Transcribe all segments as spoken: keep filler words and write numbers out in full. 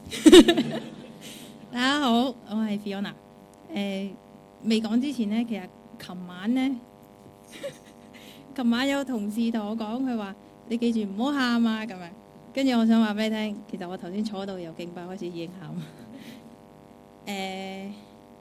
大家好，我係 Fiona。誒未講之前呢，其實琴晚呢，琴晚有同事同我講，佢話你記住唔好喊啊咁樣。跟住我想話俾你聽，其實我頭先坐喺度由敬拜開始已經喊。誒，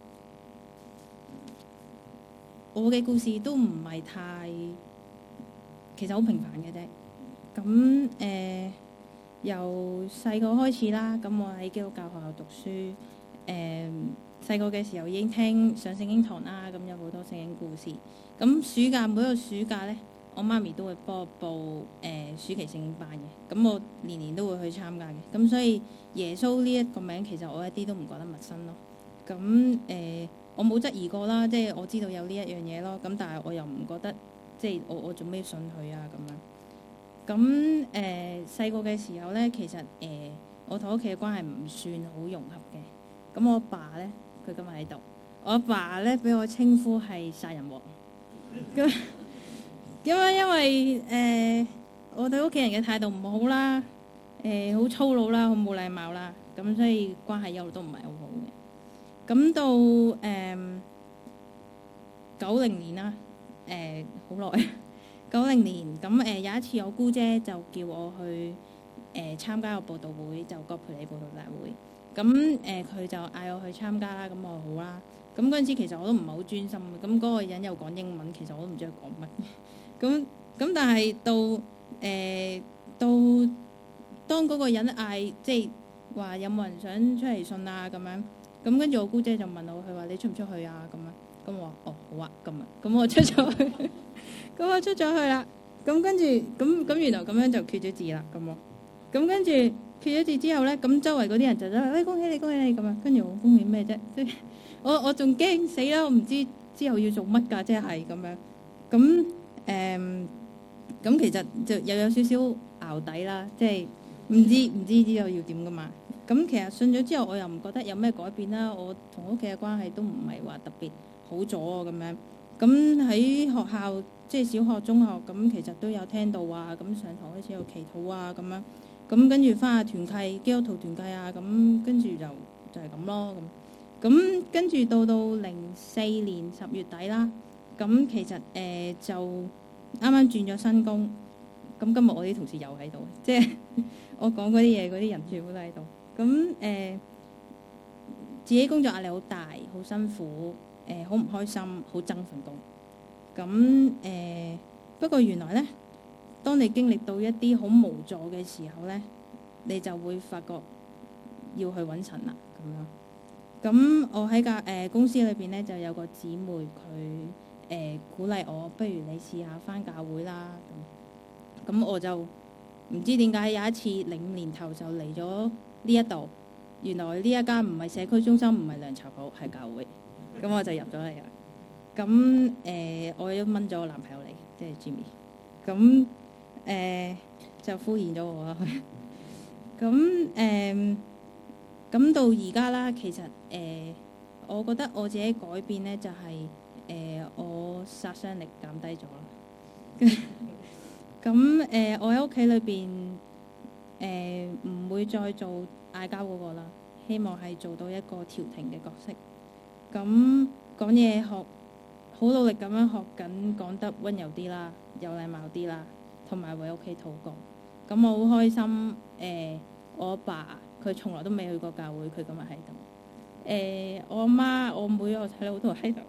我嘅故事都唔係太，其實好平凡嘅啫。咁誒。由細個開始啦，咁我喺基督教學校讀書。誒細個嘅時候已經聽上聖經堂啦，咁有好多聖經故事。咁暑假每一個暑假呢，我媽咪都會幫我報誒、呃、暑期聖經班嘅。咁我年年都會去參加嘅。咁所以耶穌呢一個名其實我一啲都唔覺得陌生咯。咁誒、呃、我冇質疑過啦，即係我知道有呢一樣嘢咯。咁但係我又唔覺得即係我我做咩信佢啊咁樣。咁誒細個嘅時候咧，其實誒、呃、我同屋企嘅關係唔算好融合嘅。咁我阿爸咧，佢今日喺度。我阿爸咧，俾我稱呼係殺人王。咁咁樣因為誒、呃、我對屋企人嘅態度唔好啦，誒、呃、好粗魯啦，好冇禮貌啦，咁所以關係一路都唔係好好嘅。咁到誒九零年啦，誒好耐。九零年咁誒、呃、有一次我姑姐就叫我去誒、呃、參加個佈道會，就葛培理佈道大會。咁誒佢就嗌我去參加啦，咁我話好啦。咁嗰陣時其實我都唔係好專心嘅，咁嗰個人又講英文，其實我都唔知佢講乜。咁咁但係到誒、呃、到當嗰個人嗌即係話有冇人想出嚟信啊咁樣，咁跟住我姑姐就問我，佢話你出唔出去啊咁樣。咁我話哦好啊咁啊，咁我出咗去。咁我出咗去啦，咁跟住咁咁原來咁樣就決咗志啦，咁喎，咁跟住決咗志之後咧，咁周圍嗰啲人就話：喂，恭喜你，恭喜你咁樣。跟住我恭喜咩啫？即係我我仲驚死啦！我唔知之後要做乜㗎，即係咁樣。咁誒咁其實就又有少少淆底啦，即係唔知唔知之後要點㗎嘛。咁其實信咗之後，我又唔覺得有咩改變啦。我同屋企嘅關係都唔係話特別好咗啊咁樣。咁喺學校。即係小學、中學咁，其實都有聽到啊。咁上堂開始有祈禱啊，咁樣咁跟住翻下團契、基督徒團契啊，咁跟住就就係咁咯。咁咁跟住到到零四年十月底啦。咁其實誒、呃、就啱啱轉咗新工。咁今日我啲同事又喺度，即係我講嗰啲嘢，嗰啲人全部都喺度。咁誒、呃、自己工作壓力好大，好辛苦，誒好唔開心，好憎份工。咁誒、呃、不過原來咧，當你經歷到一啲好無助嘅時候咧，你就會發覺要去揾神啦咁樣。咁我喺架誒公司裏邊咧，就有個姊妹佢誒、呃、鼓勵我，不如你試下返教會啦。咁咁我就唔知點解有一次零五年頭就嚟咗呢一度，原來呢一間唔係社區中心，唔係涼茶鋪，係教會。咁我就入咗嚟啦。咁誒、呃，我都掹咗我男朋友嚟，即係 Jimmy。咁誒、呃、就敷衍咗我啦。咁誒，咁、呃、到而家啦，其實誒、呃，我覺得我自己改變咧，就係、是、誒、呃、我殺傷力減低咗啦。咁誒、呃，我喺屋企裏邊誒唔會再做嗌交嗰個啦，希望係做到一個調停嘅角色。咁講嘢學。好努力咁樣學緊，講得溫柔啲啦，有禮貌啲啦，同埋為屋企禱告。咁我好開心。誒、呃，我阿爸佢從來都未去過教會，佢今日喺度。誒、呃，我阿媽、我妹，我睇到好多喺度。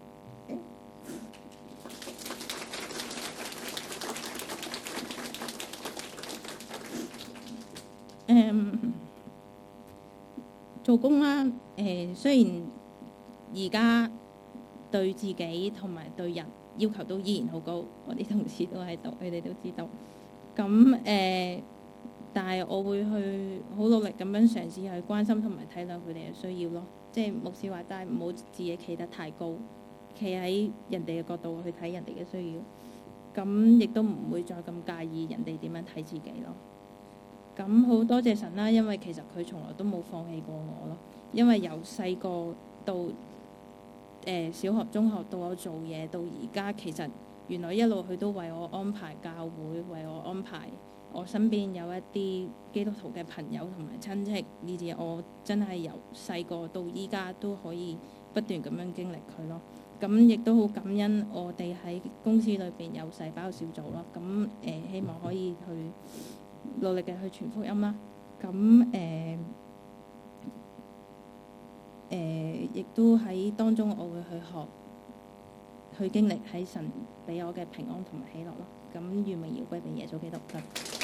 誒，做工啦。誒、呃，雖然而家對自己同埋對人要求都依然好高，我啲同事都喺度，佢哋都知道。咁誒、呃，但係我會去好努力咁樣嘗試去關心同埋體諒佢哋嘅需要咯。即係牧師話齋，唔好自己企得太高，企喺人哋嘅角度去睇人哋嘅需要。咁亦都唔會再咁介意人哋點樣睇自己咯。咁好多謝神啦，因為其實佢從來都冇放棄過我咯。因為由細個到誒、呃、小學、中學到我做嘢到而家，其實原來一路佢都為我安排教會，為我安排我身邊有一啲基督徒嘅朋友同埋親戚，以至我真係由細個到依家都可以不斷咁樣經歷佢咯。咁亦都好感恩我哋喺公司裏邊有細胞小組咯。咁誒、呃、希望可以去努力嘅去傳福音啦。咁誒誒亦都喺當中，我會去學去經歷喺神俾我嘅平安同埋喜樂咯。咁願榮耀歸俾耶穌基督。